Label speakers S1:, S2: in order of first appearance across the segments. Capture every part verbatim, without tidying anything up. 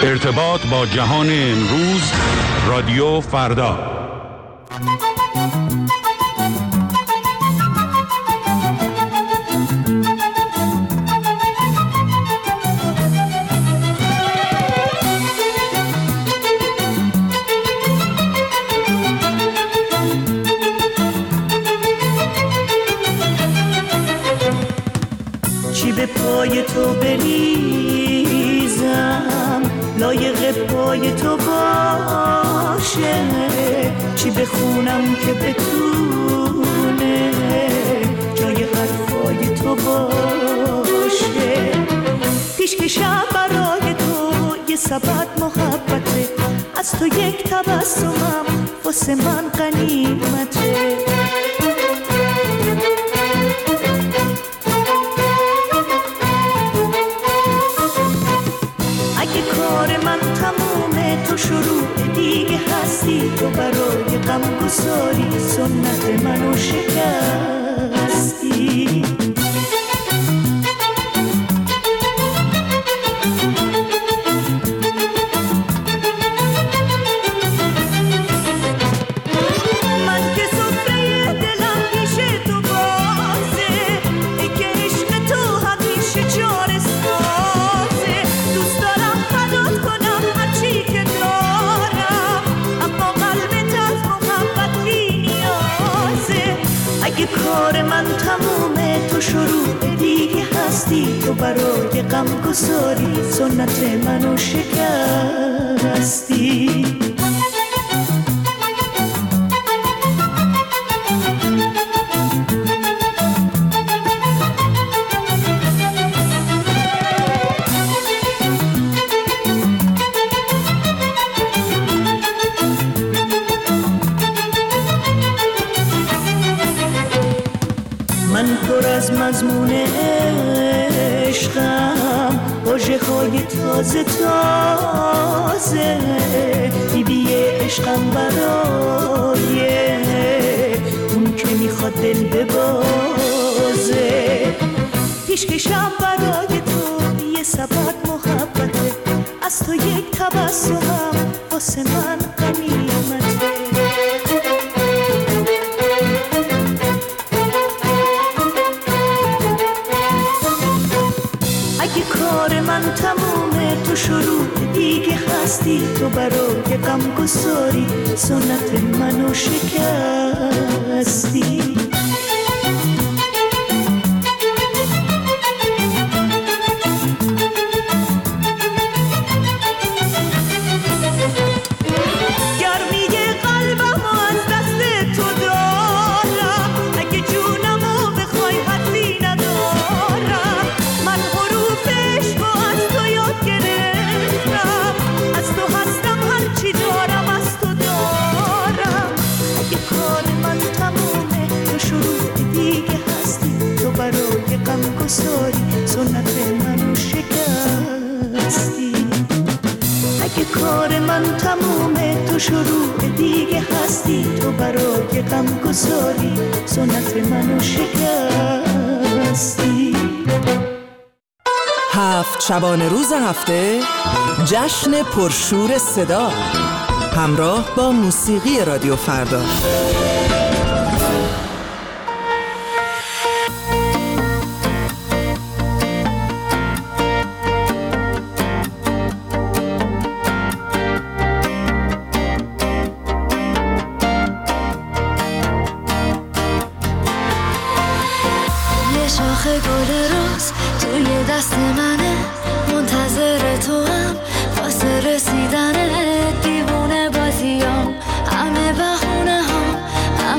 S1: ارتباط با جهان امروز، رادیو فردا.
S2: چی به پای تو بریزم لایق پای تو باشه، چی بخونم که بتونه جای حرفای تو باشه، پیشکشم برای تو یه سبد محبته، از تو یک تبسمم واسه من غنیمته. تو شروع دیگه هستی، تو برای غم گساری سنت منو شکستی. من که سفره دلم پیش تو بازه، ای که عشق تو همیشه جان سازه، دوست دارم فدات کنم هرچی که اگه کار من تمومه، تو شروع دیگه هستی، تو برای غم گساری سنت منو شکستی. من پر از مضمون عشقم، واژه های تازه تازه، بیبی عشقم برای اون که میخواد دل ببازه، پیشکشم برای تو یه سبد محبته، از تو یک تبسمم واسه من غنیمته. کار من تمومه، تو شروع دیگه هستی، تو برای غم گساری سنت منو شکستی. سنت منو شکستی. اگه کار من تمومه، تو شروع دیگه هستی، تو برای غم گساری سنت منو شکستی.
S3: هفت شبانه روز هفته، جشن پرشور صدا، همراه با موسیقی رادیو فردا.
S4: شاخه گل روز توی دست منه، منتظر تو هم واسه رسیدنه، دیوونه بازیام همه بهونه هم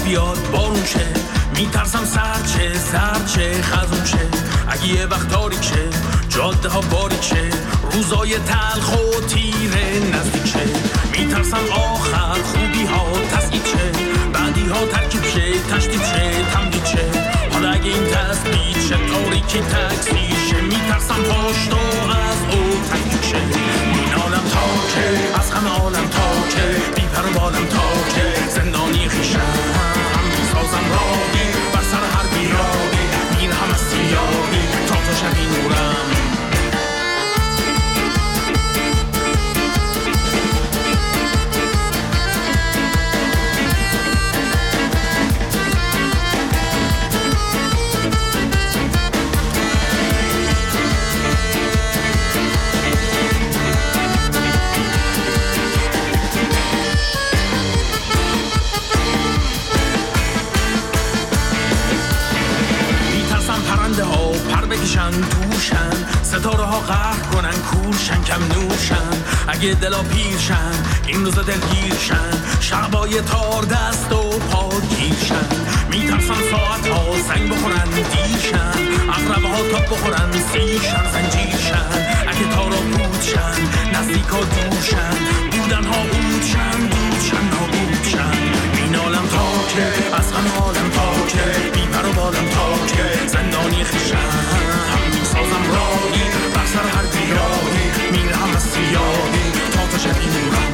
S5: بیاد بارون شه، میترسم سرچه زرچه خزون شه. اگه یه وقت تاریک شه، جاده ها باریک شه، روزای تلخ و تیره نزدیک شه. میترسم آخر خوبی ها تسعید شه، بعدی ها ترکیب شه، تشدید شه، تمدید شه. حالا اگه این تثبیت شه، تاریکی تکثیر شه، میترسم پاشتو از او تکیب شه. این عالم تا که از همه عالم تا که بی پر و بالم تا که زندانی خیشم هم میسازم راهی بر سر هر بیراهی، این هم از سیاهی تا تو شبی نورم. توشن ستاره ها قهر کنن کورشن کم نورشن. اگه دلا پیرشن این روزا دلگیرشن، شعبای تار دست و پا گیرشن. میترسن ساعت ها زنگ بخورن دیرشن، اقربه ها تاب بخورن سیرشن زنجیرشن. اگه تارا بودشن نزدیک ها دورشن، بودن ها بودشن بودشن ها بودشن. این عالم تا که از همه عالم تا که بی پر و بالم تا که زندانی خیشن سازم راهی بر سر هر بیراهی، میرم از سیاهی تا تو شبی نورم.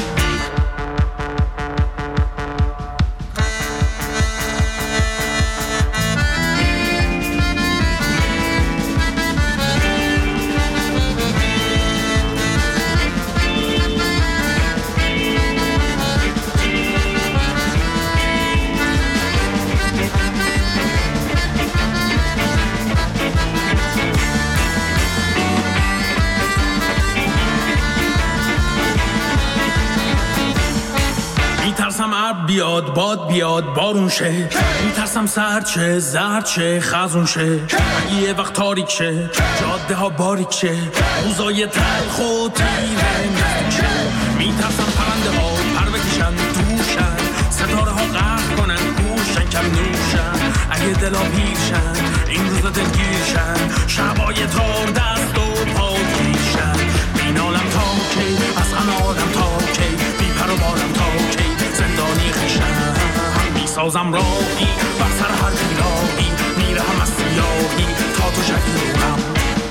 S5: میترسم عرب بیاد باد بیاد بارون شه، میترسم سرچه زرچه خزون شه. یه وقت تاریک شه، جاده ها باریک شه، روزای تلخ و تیره نزدیک شه. میترسم پرنده ها پر بکشن دوشن، ستاره ها قهر کنن گوشن کم نوشن. اگه دلا پیرشن این روزا دلگیرشن، شبای تار دست و پا گیرشن. این عالم تا کی از همه عالم تا کی بی پر و بالم تا کی زندانی خیشم میسازم راهی بر سر هر بیراهی، میرم از سیاهی تا تو شبی نورم.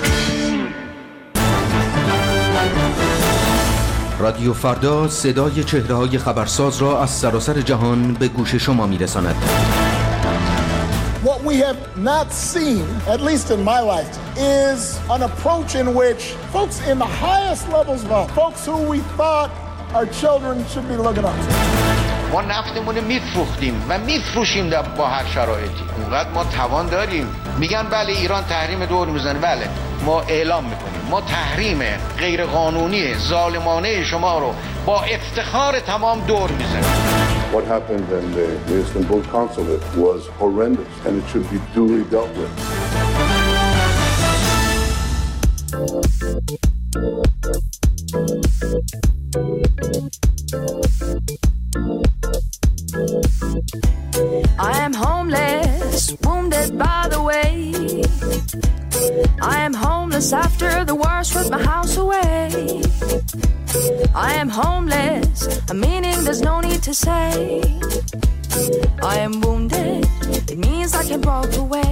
S6: رادیو فردا صدای چهره‌های خبرساز را از سراسر جهان به گوش شما میرساند.
S7: What we have not seen, at least in my lifetime, is an approach in which folks in the highest levels of office, folks who we thought our children should be looking up to.
S8: ما نفتمون میفروختیم و میفروشیم با هر شرایطی. اونقدر ما توان داریم. میگن بله ایران تحریم دور میزنه، بله ما اعلام میکنیم ما تحریم غیر قانونی ظالمانه شما رو با افتخار تمام دور میزنیم.
S9: What happened in the Istanbul consulate was horrendous and it should be duly dealt with.
S4: I am homeless, wounded by the way. I am homeless after the war swept my house away. I am homeless, a meaning there's no need to say. I am wounded, it means I can walk away.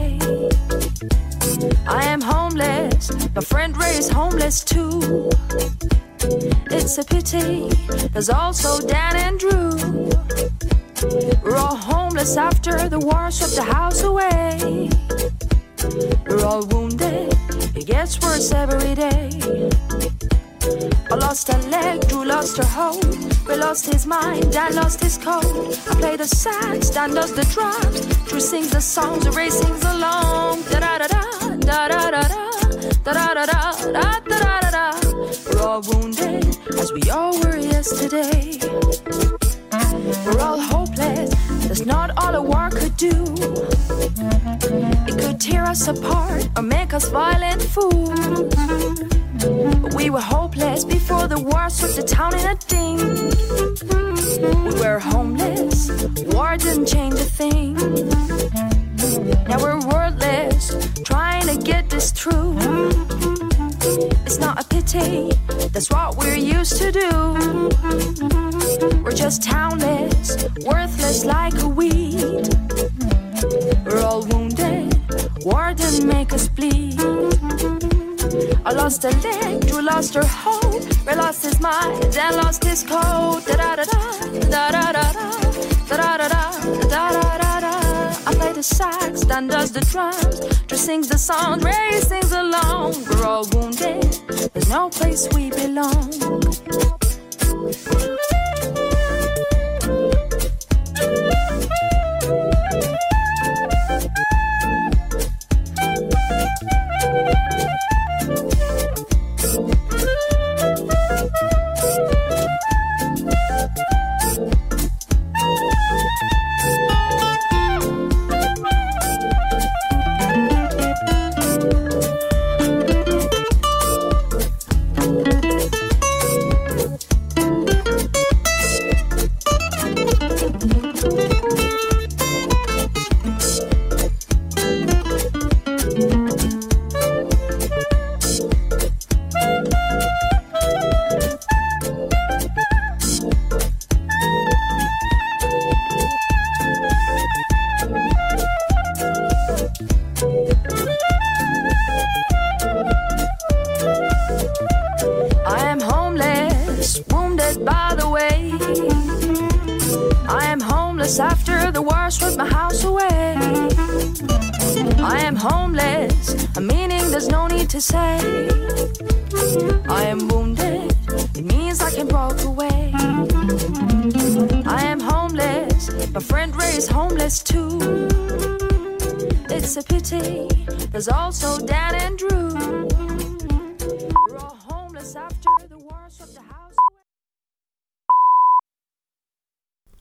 S4: I am homeless, my friend Ray is homeless too. It's a pity, there's also Dan and Drew. We're all homeless after the war swept the house away. We're all wounded, it gets worse every day. I lost a leg, Drew lost her hoe. Ray lost his mind, Dan lost his code. I play the sax, Dan does the drums. Drew sings the songs, Ray sings along. Da-da-da-da, da-da-da-da, da-da-da-da, da-da-da-da. We're all wounded, as we all were yesterday. We're all hopeless, that's not all a war could do. It could tear us apart or make us violent fools. But we were hopeless before the war swept the town in a ding. We were homeless, war didn't change a thing. Now we're wordless, trying to get this through. It's not a pity, that's what we're used to do. We're just townless, worthless like a weed. We're all wounded, war didn't make us bleed. I lost a leg, Drew lost her hope. Ray lost his mind, Dan lost his coat. Da da da da da da da da da da da da da da. I play the sax, Dan does the drums. Drew sings the song, Ray sings along. We're all wounded, there's no place we belong. After the war stripped my house away, I am homeless, a meaning there's no need to say. I am wounded, it means I can walk away. I am homeless, my friend Ray is homeless too. It's a pity, there's also Dan and Drew.